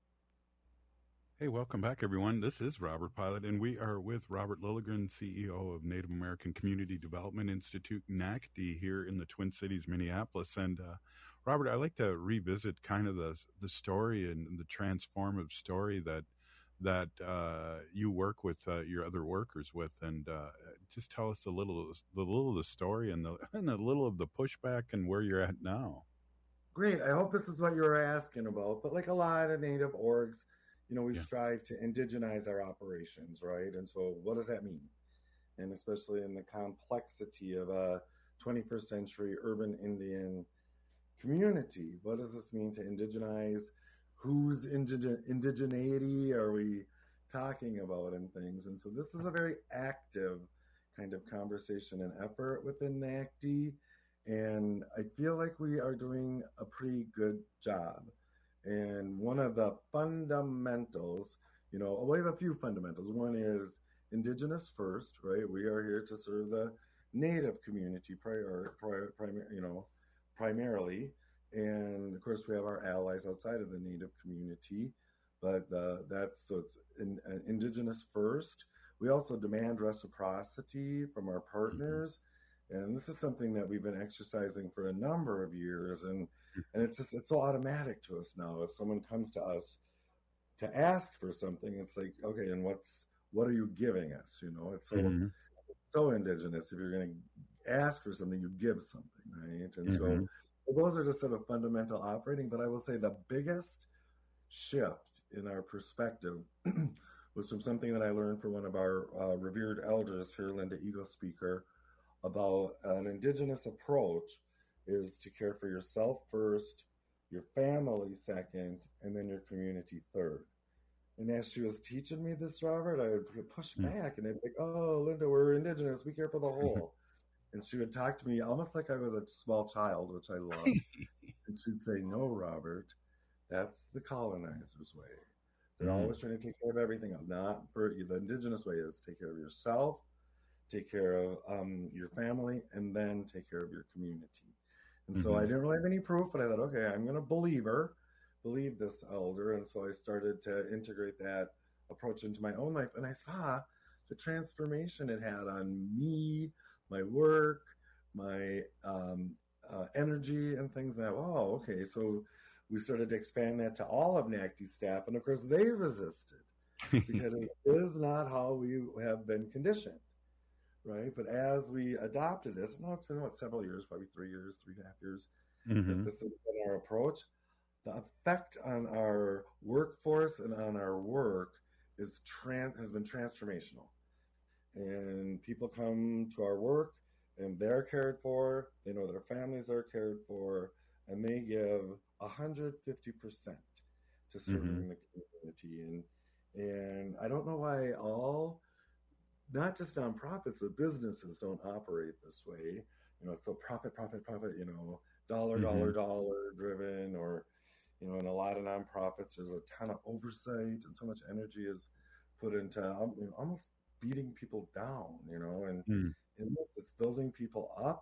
Hey, welcome back, everyone. This is Robert Pilot, and we are with Robert Lilligren, C E O of Native American Community Development Institute, N A C D, here in the Twin Cities, Minneapolis. And uh, Robert, I'd like to revisit kind of the the story and the transformative story that that uh, you work with uh, your other workers with, and uh, just tell us a little, the little of the story and the and a little of the pushback and where you're at now. Great. I hope this is what you were asking about. But like a lot of Native orgs, you know, we Yeah. strive to indigenize our operations, right? And so what does that mean? And especially in the complexity of a twenty-first century urban Indian community, what does this mean to indigenize? Whose indige- indigeneity are we talking about and things? And so this is a very active kind of conversation and effort within N A C D. And I feel like we are doing a pretty good job. And one of the fundamentals, you know, we have a few fundamentals. One is indigenous first, right? We are here to serve the Native community prior, prior, primar, you know, primarily. And of course, we have our allies outside of the Native community, but uh, that's so it's in, uh, indigenous first. We also demand reciprocity from our partners, and this is something that we've been exercising for a number of years. And and it's just it's so automatic to us now. If someone comes to us to ask for something, it's like, okay, and what's what are you giving us? You know, it's so Mm-hmm. so indigenous. If you're going to ask for something, you give something, right? And Mm-hmm. so. So those are just sort of fundamental operating, but I will say the biggest shift in our perspective was from something that I learned from one of our uh, revered elders here, Linda Eagle Speaker, about an indigenous approach is to care for yourself first, your family second, and then your community third. And as she was teaching me this, Robert, I would push back and I'd be like, oh, Linda, we're indigenous. We care for the whole. And she would talk to me almost like I was a small child, which I love. And she'd say, no, Robert, that's the colonizer's way. They're mm-hmm. always trying to take care of everything else. Not for the indigenous way is take care of yourself, take care of um, your family, and then take care of your community. And mm-hmm. so I didn't really have any proof, but I thought, okay, I'm going to believe her. believe this elder, and so I started to integrate that approach into my own life, and I saw the transformation it had on me, my work, my um, uh, energy, and things like that. Oh, okay, so we started to expand that to all of N A C D staff, and of course they resisted because it is not how we have been conditioned, right? But as we adopted this, now it's been what, several years, probably three years, three and a half years, mm-hmm. that this has been our approach. The effect on our workforce and on our work is trans has been transformational. And people come to our work and they're cared for, they know their families are cared for, and they give one hundred fifty percent to serving mm-hmm. the community. And and I don't know why all, not just nonprofits, but businesses don't operate this way. You know, it's so profit, profit, profit, you know, dollar, mm-hmm. dollar, dollar driven, or you know, in a lot of nonprofits, there's a ton of oversight and so much energy is put into um, you know, almost beating people down, you know, and mm. in this, it's building people up,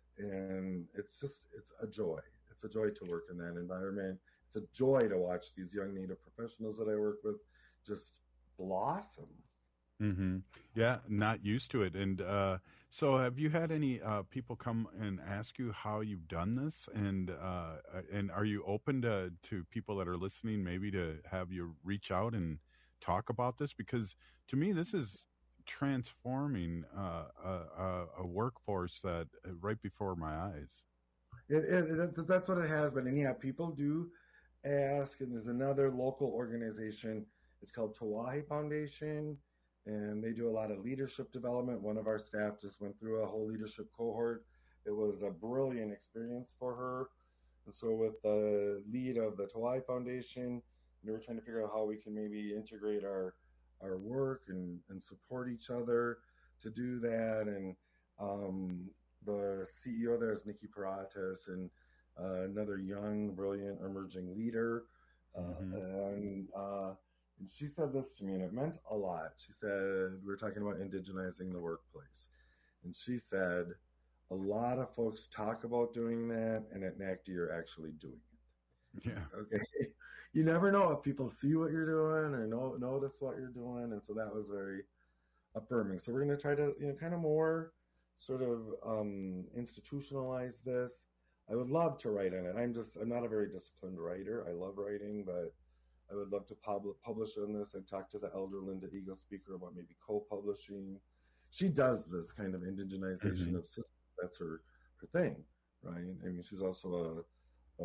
and it's just, it's a joy. It's a joy to work in that environment. It's a joy to watch these young Native professionals that I work with just blossom. Mm-hmm. Yeah, not used to it. And uh, so have you had any uh, people come and ask you how you've done this? And uh, and are you open to, to people that are listening maybe to have you reach out and talk about this? Because to me, this is transforming uh, a, a workforce that uh, right before my eyes. It, it, that's, that's what it has been. And yeah, people do ask, and there's another local organization. It's called Tawahi Foundation. And they do a lot of leadership development. One of our staff just went through a whole leadership cohort. It was a brilliant experience for her. And so with the lead of the Tawahi Foundation, we were trying to figure out how we can maybe integrate our our work and, and support each other to do that. And um, the C E O there is Nikki Paratas, and uh, another young, brilliant, emerging leader. Uh, mm-hmm. And uh, And she said this to me, and it meant a lot. She said, we were talking about indigenizing the workplace. And she said, a lot of folks talk about doing that, and at N A C D, you're actually doing it. Yeah. Okay. You never know if people see what you're doing or know, notice what you're doing. And so that was very affirming. So we're going to try to, you know, kind of more sort of um, institutionalize this. I would love to write on it. I'm just, I'm not a very disciplined writer. I love writing, but I would love to pub- publish on this. I talked to the elder Linda Eagle Speaker about maybe co-publishing. She does this kind of indigenization mm-hmm. of systems. That's her, her thing, right? I mean, she's also a, a,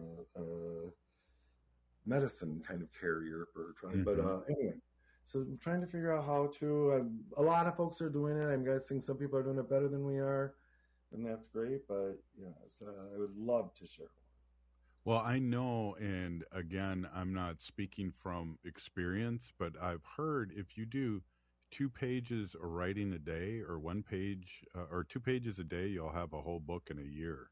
a medicine kind of carrier for her trying. Mm-hmm. But uh, anyway, so I'm trying to figure out how to. Um, a lot of folks are doing it. I'm guessing some people are doing it better than we are, and that's great. But yeah, so I would love to share. Well, I know, and again, I'm not speaking from experience, but I've heard if you do two pages of writing a day or one page uh, or two pages a day, you'll have a whole book in a year.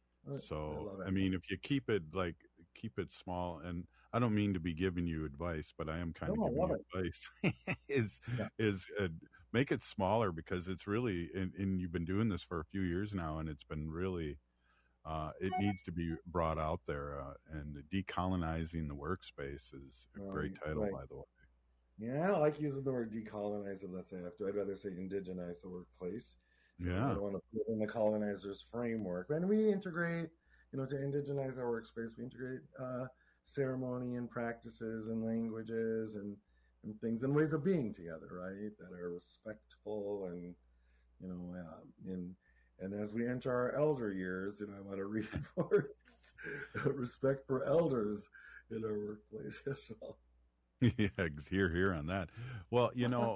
So, I, I mean, if you keep it like, keep it small, and I don't mean to be giving you advice, but I am kind of no, giving you it. advice, is, yeah. is uh, make it smaller, because it's really, and, and you've been doing this for a few years now, and it's been really, Uh, it needs to be brought out there, uh, and decolonizing the workspace is a right, great title, right. by the way. Yeah, I don't like using the word decolonize unless I have to. I'd rather say indigenize the workplace. So yeah. I don't want to put it in the colonizer's framework. When we integrate, you know, to indigenize our workspace, we integrate uh, ceremony and practices and languages and, and things and ways of being together, right, that are respectful and, you know, uh, in And as we enter our elder years, you know, I want to reinforce respect for elders in our workplace as well. Yeah, here, here on that. Well, you know,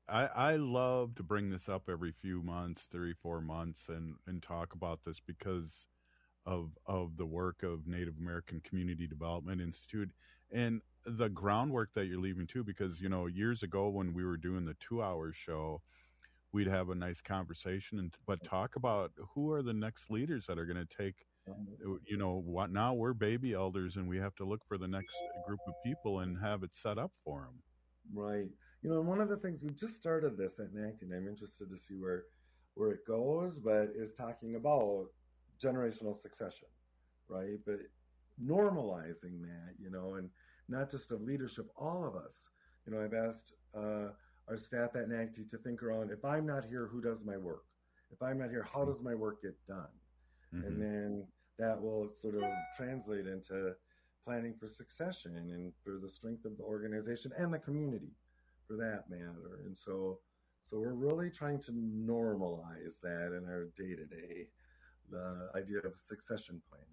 I, I love to bring this up every few months, three, four months, and, and talk about this because of of the work of Native American Community Development Institute and the groundwork that you're leaving too. Because, you know, years ago when we were doing the two hour show, we'd have a nice conversation and but talk about who are the next leaders that are going to take, you know, what now we're baby elders and we have to look for the next group of people and have it set up for them. Right. You know, and one of the things we've just started this at NACTI, I'm interested to see where where it goes, but is talking about generational succession, right? But normalizing that, you know, and not just of leadership, all of us. You know, I've asked uh, our staff at NACTI to think around, if I'm not here, who does my work? If I'm not here, how does my work get done? Mm-hmm. And then that will sort of translate into planning for succession and for the strength of the organization and the community for that matter. And so, so we're really trying to normalize that in our day-to-day, the idea of succession planning.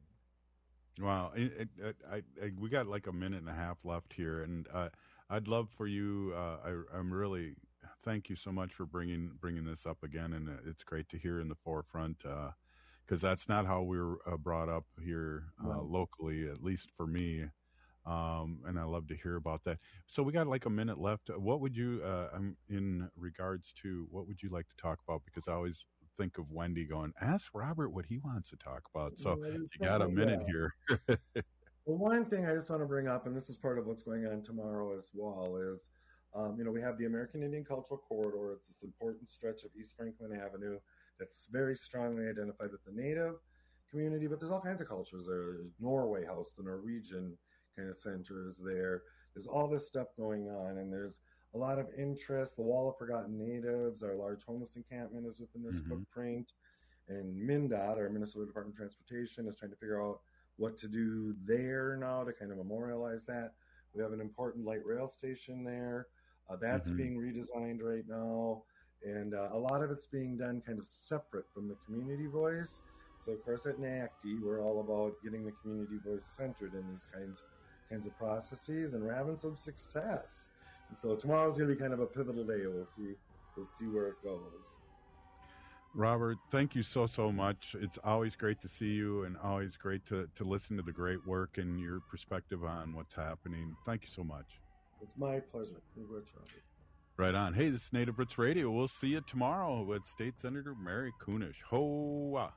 Wow. It, it, I, I, we got like a minute and a half left here, and uh, I'd love for you, uh, I, I'm really, thank you so much for bringing bringing this up again, and it's great to hear in the forefront, because uh, that's not how we were uh, brought up here uh, right. locally, at least for me, um, and I love to hear about that. So we got like a minute left. What would you, uh, um, in regards to, what would you like to talk about? Because I always think of Wendy going, ask Robert what he wants to talk about. So well, you got a minute here. Well, one thing I just want to bring up, and this is part of what's going on tomorrow as well, is, um, you know, we have the American Indian Cultural Corridor. It's this important stretch of East Franklin Avenue that's very strongly identified with the Native community, but there's all kinds of cultures there. There's Norway House, the Norwegian kind of center is there. There's all this stuff going on, and there's a lot of interest. The Wall of Forgotten Natives, our large homeless encampment, is within this mm-hmm. footprint. And MnDOT, our Minnesota Department of Transportation, is trying to figure out what to do there now to kind of memorialize that. We have an important light rail station there. Uh, that's mm-hmm. being redesigned right now. And uh, a lot of it's being done kind of separate from the community voice. So, of course, at NACTI, we're all about getting the community voice centered in these kinds, kinds of processes, and we're having some success. And so tomorrow's going to be kind of a pivotal day. We'll see. We'll see where it goes. Robert, thank you so, so much. It's always great to see you, and always great to, to listen to the great work and your perspective on what's happening. Thank you so much. It's my pleasure. Thank you much, Robert. Right on. Hey, this is Native Roots Radio. We'll see you tomorrow with State Senator Mary Kunesh. Hoa.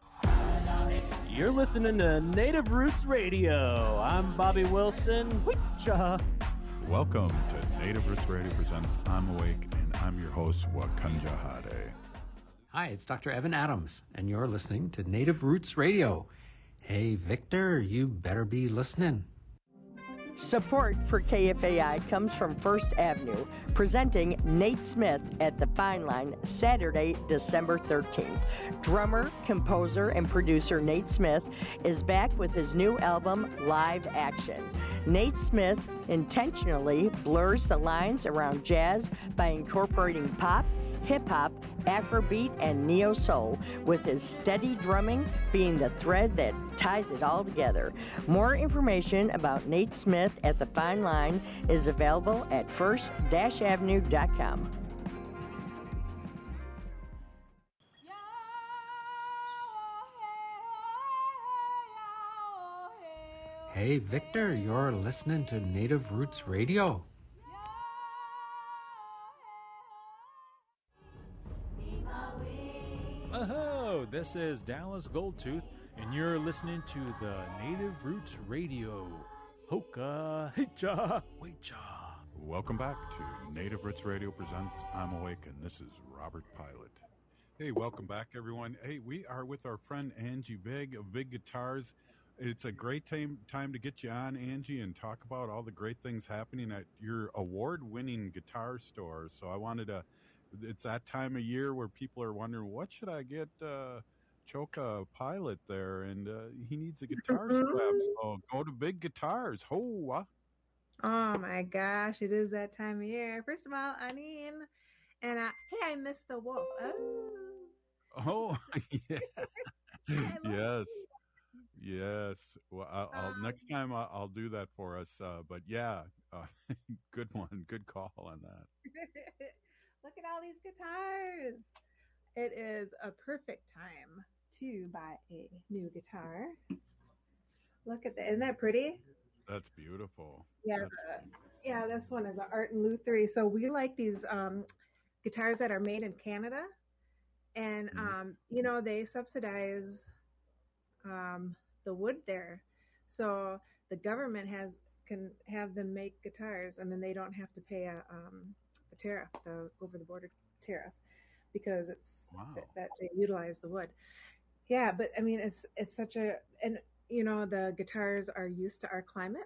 You're listening to Native Roots Radio. I'm Bobby Wilson. Witcha. Welcome to Native Roots Radio presents I'm Awake, and I'm your host, Wakanja Hade. Hi, it's Doctor Evan Adams, and you're listening to Native Roots Radio. Hey, Victor, you better be listening. Support for K F A I comes from First Avenue, presenting Nate Smith at the Fine Line Saturday, December thirteenth. Drummer, composer, and producer Nate Smith is back with his new album, Live Action. Nate Smith intentionally blurs the lines around jazz by incorporating pop, hip-hop, Afrobeat, and neo-soul, with his steady drumming being the thread that ties it all together. More information about Nate Smith at the Fine Line is available at first avenue dot com. Hey, Victor, you're listening to Native Roots Radio. Oh, this is Dallas Goldtooth, and you're listening to the Native Roots Radio. Hoka, hicha, wecha. Welcome back to Native Roots Radio presents I'm Awake, and this is Robert Pilot. Hey, welcome back, everyone. Hey, we are with our friend Angie Vig of Vig Guitars. It's a great time, time to get you on, Angie, and talk about all the great things happening at your award-winning guitar store. So I wanted to, it's that time of year where people are wondering, what should I get uh, Choka Pilot there? And uh, he needs a guitar strap, so go to Vig Guitars. Ho! Oh, my gosh, it is that time of year. First of all, Anine, and I, hey, I missed the wolf. Oh, oh yeah. Yes. Yes. Well, I'll, I'll um, next time I'll, I'll do that for us. Uh, but yeah, uh, good one. Good call on that. Look at all these guitars. It is a perfect time to buy a new guitar. Look at that. Isn't that pretty? That's beautiful. Yeah, That's the, yeah. This one is an Art and Lutherie. So we like these um, guitars that are made in Canada, and Mhm. um, you know they subsidize um, the wood there, so the government has can have them make guitars, and then they don't have to pay a, um, a tariff, the over the border tariff, because it's Wow. that, that they utilize the wood. Yeah, but I mean it's it's such a and you know the guitars are used to our climate,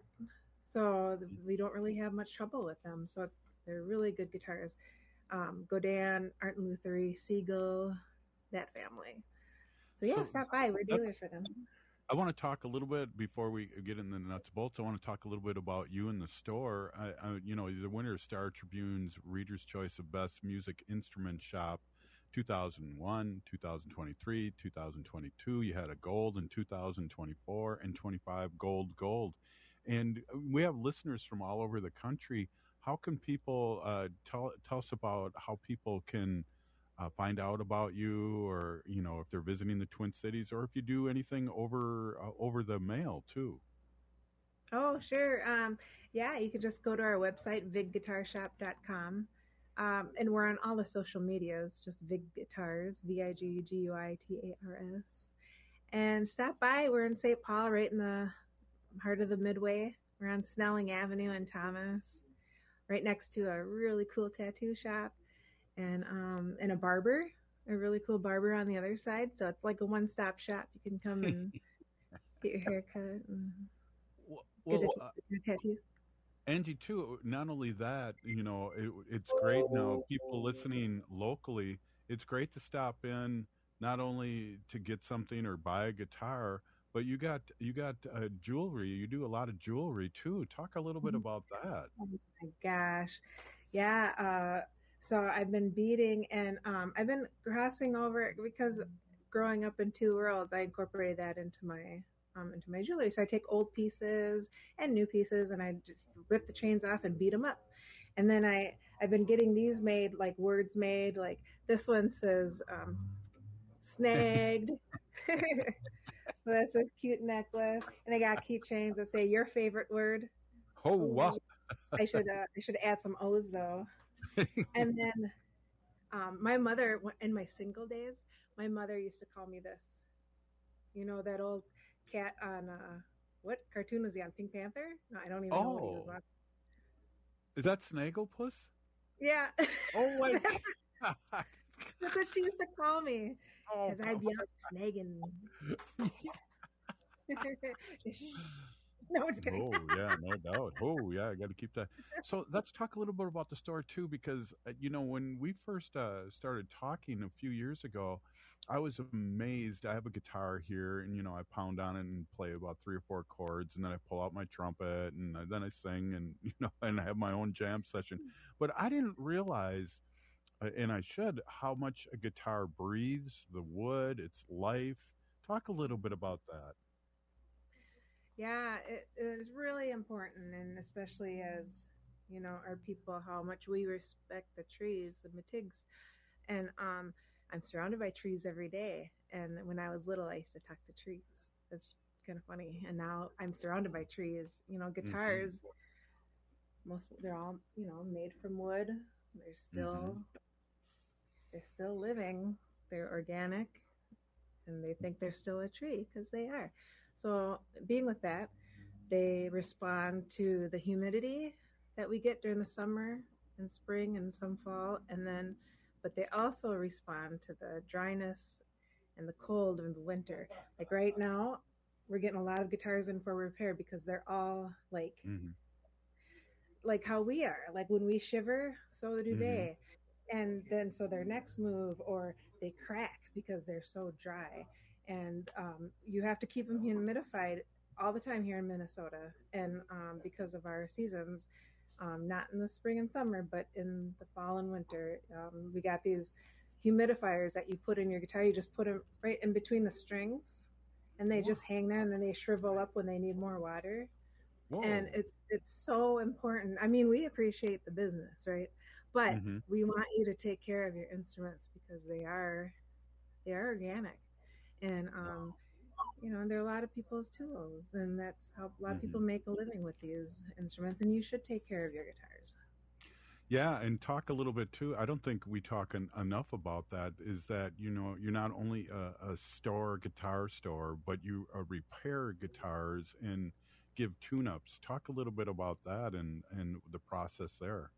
so we don't really have much trouble with them. So they're really good guitars. Um, Godin, Art and Lutherie, Siegel, that family. So yeah, So stop by. We're that's- dealers for them. I want to talk a little bit before we get into the nuts and bolts. I want to talk a little bit about you in the store. I, I, you know, the winner of Star Tribune's Reader's Choice of Best Music Instrument Shop, two thousand one, two thousand twenty-three, two thousand twenty-two. You had a gold in two thousand twenty-four and twenty-five gold, gold. And we have listeners from all over the country. How can people uh, tell tell us about how people can Uh, find out about you, or you know, if they're visiting the Twin Cities, or if you do anything over uh, over the mail too? Oh, sure. Um, yeah, you can just go to our website, vig guitar shop dot com. Um, and we're on all the social medias, just Vig Guitars, V I G G U I T A R S. And stop by. We're in Saint Paul, right in the heart of the Midway. We're on Snelling Avenue in Thomas, right next to a really cool tattoo shop. And um, and a barber, a really cool barber on the other side. So it's like a one-stop shop. You can come and get your hair cut and Well, get a, uh, a tattoo. Angie, too, not only that, you know, it, it's great now, people listening locally, it's great to stop in, not only to get something or buy a guitar, but you got you got uh, jewelry. You do a lot of jewelry, too. Talk a little bit about that. Oh, my gosh. Yeah, uh, so I've been beading, and um, I've been crossing over, because growing up in two worlds, I incorporated that into my um, into my jewelry. So I take old pieces and new pieces, and I just rip the chains off and beat them up. And then I, I've been getting these made, like words made, like this one says um, snagged. So that's a cute necklace. And I got keychains that say your favorite word. Oh, wow. I should uh, I should add some O's, though. And then um, my mother, in my single days, my mother used to call me this. You know, that old cat on, uh, what cartoon was he on? Pink Panther? No, I don't even know what he was Oh. on. Is that Snagglepuss? Yeah. Oh, my That's That's what she used to call me. Oh, Because I'd be out snagging. No, I'm just kidding. Oh, yeah, no doubt. Oh, yeah, I got to keep that. So let's talk a little bit about the store, too, because, uh, you know, when we first uh, started talking a few years ago, I was amazed. I have a guitar here, and, you know, I pound on it and play about three or four chords, and then I pull out my trumpet, and then I sing, and, you know, and I have my own jam session. But I didn't realize, uh, and I should, how much a guitar breathes, the wood, its life. Talk a little bit about that. Yeah, it, it is really important, and especially as, you know, our people, how much we respect the trees, the matigs. And um, I'm surrounded by trees every day. And when I was little, I used to talk to trees. It's kind of funny. And now I'm surrounded by trees. You know, guitars, mm-hmm. most they're all, you know, made from wood. They're still, mm-hmm. they're still living. They're organic, and they think they're still a tree because they are. So being with that, they respond to the humidity that we get during the summer and spring and some fall, and then, but they also respond to the dryness and the cold of the winter. Like right now, we're getting a lot of guitars in for repair because they're all like, mm-hmm. like how we are. Like when we shiver, so do mm-hmm. they. And then so their next move, or they crack because they're so dry. And um, you have to keep them humidified all the time here in Minnesota. And um, because of our seasons, um, not in the spring and summer, but in the fall and winter, um, we got these humidifiers that you put in your guitar. You just put them right in between the strings, and they just hang there, and then they shrivel up when they need more water. Whoa. And it's it's so important. I mean, we appreciate the business, right? but Mhm. we want you to take care of your instruments because they are they are organic, and um, you know, they're a lot of people's tools, and that's how a lot of people make a living with these instruments. And you should take care of your guitars. Yeah, and talk a little bit too. I don't think we talk en- enough about that. Is that, you know, you're not only a, a store, guitar store, but you uh, repair guitars and give tune-ups. Talk a little bit about that and and the process there.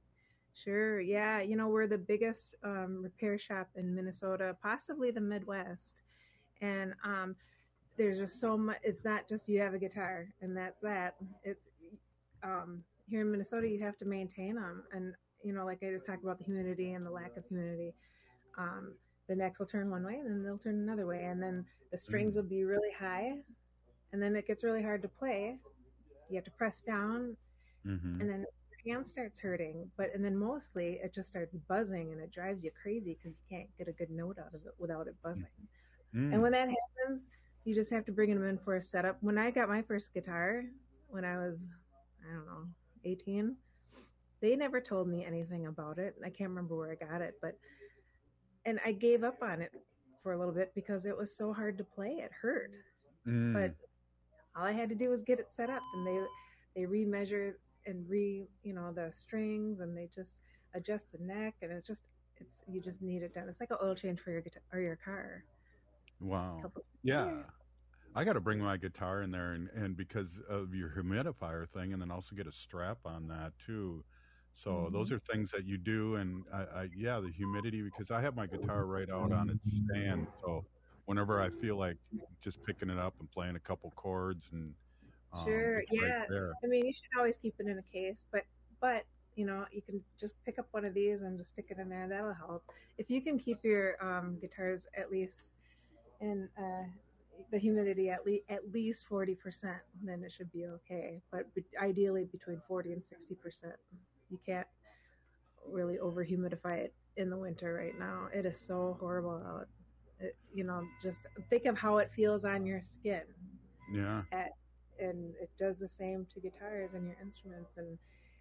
Sure. Yeah. You know, we're the biggest um, repair shop in Minnesota, possibly the Midwest. And um, there's just so much. It's not just you have a guitar and that's that. It's um, here in Minnesota, you have to maintain them. And, you know, like I just talked about the humidity and the lack of humidity. Um, the necks will turn one way and then they'll turn another way. And then the strings Mm. will be really high. And then it gets really hard to play. You have to press down. Mm-hmm. And then your hand starts hurting, but and then mostly it just starts buzzing and it drives you crazy because you can't get a good note out of it without it buzzing. Mm. And when that happens, you just have to bring them in for a setup. When I got my first guitar, when I was, I don't know, eighteen, they never told me anything about it. I can't remember where I got it, but and I gave up on it for a little bit because it was so hard to play. It hurt. Mm. But all I had to do was get it set up, and they they remeasure and re you know the strings, and they just adjust the neck, and it's just it's you just need it done. It's like an oil change for your guitar or your car. Wow. Couple- Yeah. I got to bring my guitar in there, and, and because of your humidifier thing, and then also get a strap on that too. So Mhm. those are things that you do, and I, I yeah, the humidity, because I have my guitar right out on its stand. So whenever I feel like just picking it up and playing a couple chords, and um, Sure, it's right yeah. there. I mean, you should always keep it in a case, but but you know, you can just pick up one of these and just stick it in there. That'll help. If you can keep your um, guitars at least in uh, the humidity at least at least forty percent, then it should be okay. But be- ideally between forty and sixty percent. You can't really over humidify it in the winter right now. It is so horrible out. It, you know, just think of how it feels on your skin. Yeah. At, and it does the same to guitars and your instruments, and,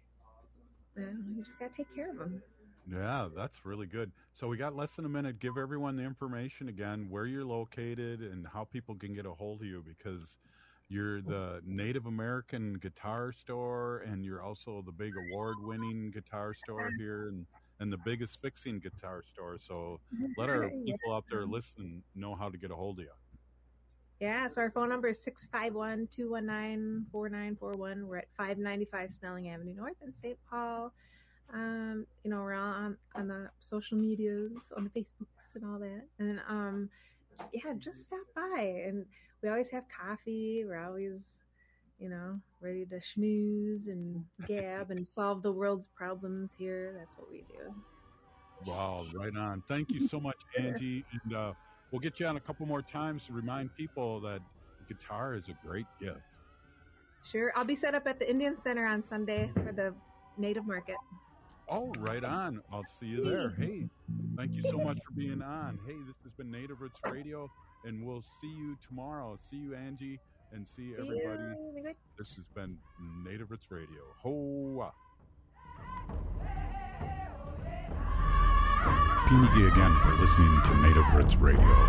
and you just got to take care of them. Yeah, that's really good. So we got less than a minute. Give everyone the information again, where you're located and how people can get a hold of you, because you're the Native American guitar store, and you're also the big award-winning guitar store here, and, and the biggest fixing guitar store. So let our people out there listening know how to get a hold of you. Yeah, so our phone number is six five one, two one nine, four nine four one. We're at five ninety-five Snelling Avenue North in Saint Paul. Um, you know, we're all on, on the social medias, on the Facebooks and all that. And um, yeah, just stop by. And we always have coffee. We're always, you know, ready to schmooze and gab and solve the world's problems here. That's what we do. Wow, right on. Thank you so much, Angie. And uh, we'll get you on a couple more times to remind people that guitar is a great gift. Sure. I'll be set up at the Indian Center on Sunday for the Native Market. Oh, right on. I'll see you there. Hey, thank you so much for being on. Hey, this has been Native Roots Radio, and we'll see you tomorrow. See you, Angie, and see, See everybody. you. This has been Native Roots Radio. Hoa. Pinigi again for listening to Native Roots Radio.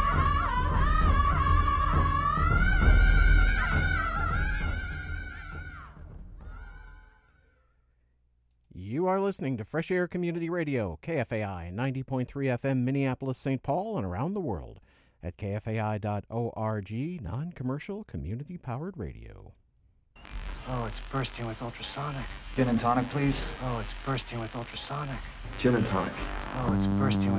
You are listening to Fresh Air Community Radio, K F A I, ninety point three F M, Minneapolis, Saint Paul, and around the world at K F A I dot org, non-commercial, community-powered radio. Oh, it's bursting with ultrasonic. Gin and tonic, please. Oh, it's bursting with ultrasonic. Gin and tonic. Oh, it's bursting with